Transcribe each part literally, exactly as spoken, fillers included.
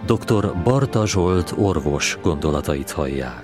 doktor Barta Zsolt orvos gondolatait hallják.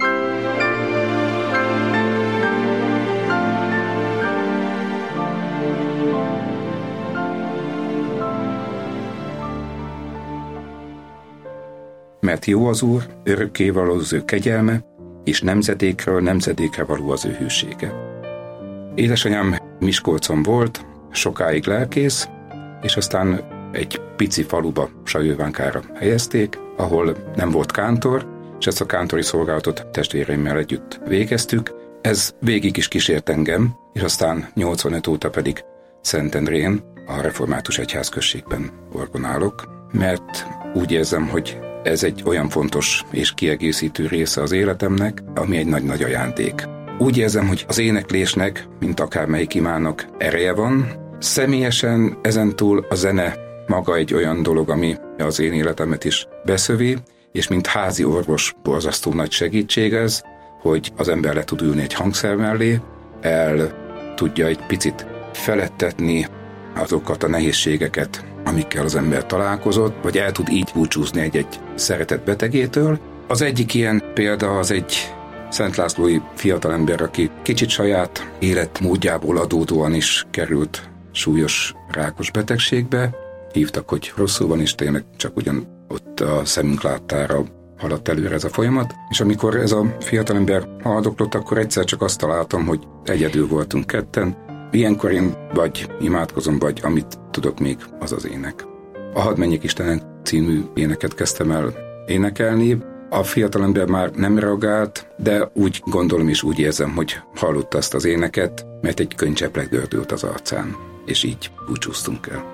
Mert jó az Úr, örökkévaló az ő kegyelme, és nemzedékről nemzedékre való az ő hűsége. Édesanyám Miskolcon volt, sokáig lelkész, és aztán egy pici faluba, Sajővánkára helyezték, ahol nem volt kántor, és ezt a kántori szolgálatot testvéreimmel együtt végeztük. Ez végig is kísért engem, és aztán nyolcvanöt óta pedig Szentendrén, a református egyházközségben orgonálok, mert úgy érzem, hogy ez egy olyan fontos és kiegészítő része az életemnek, ami egy nagy-nagy ajándék. Úgy érzem, hogy az éneklésnek, mint akármelyik imának ereje van. Személyesen ezentúl a zene maga egy olyan dolog, ami az én életemet is beszövi, és mint házi orvos borzasztó nagy segítség ez, hogy az ember le tud ülni egy hangszer mellé, el tudja egy picit felettetni azokat a nehézségeket, amikkel az ember találkozott, vagy el tud így búcsúzni egy-egy szeretett betegétől. Az egyik ilyen példa az egy Szent Lászlói fiatalember, aki kicsit saját életmódjából adódóan is került súlyos rákos betegségbe. Hívtak, hogy rosszul van, és tényleg csak ugyan ott a szemünk láttára haladt előre ez a folyamat. És amikor ez a fiatalember haldoklott, akkor egyszer csak azt találtam, hogy egyedül voltunk ketten. Ilyenkor én vagy imádkozom, vagy amit tudok még, az az ének. A Hadd menjek Istenek című éneket kezdtem el énekelni. A fiatalember már nem reagált, de úgy gondolom és úgy érzem, hogy hallotta azt az éneket, mert egy könycseplek gördült az arcán, és így búcsúztunk el.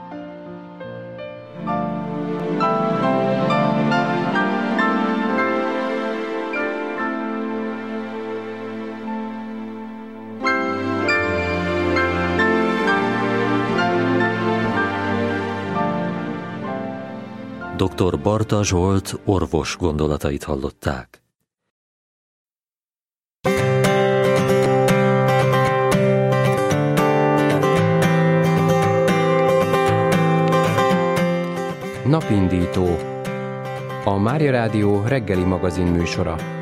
doktor Barta Zsolt orvos gondolatait hallották. Napindító. A Mária Rádió reggeli magazin műsora.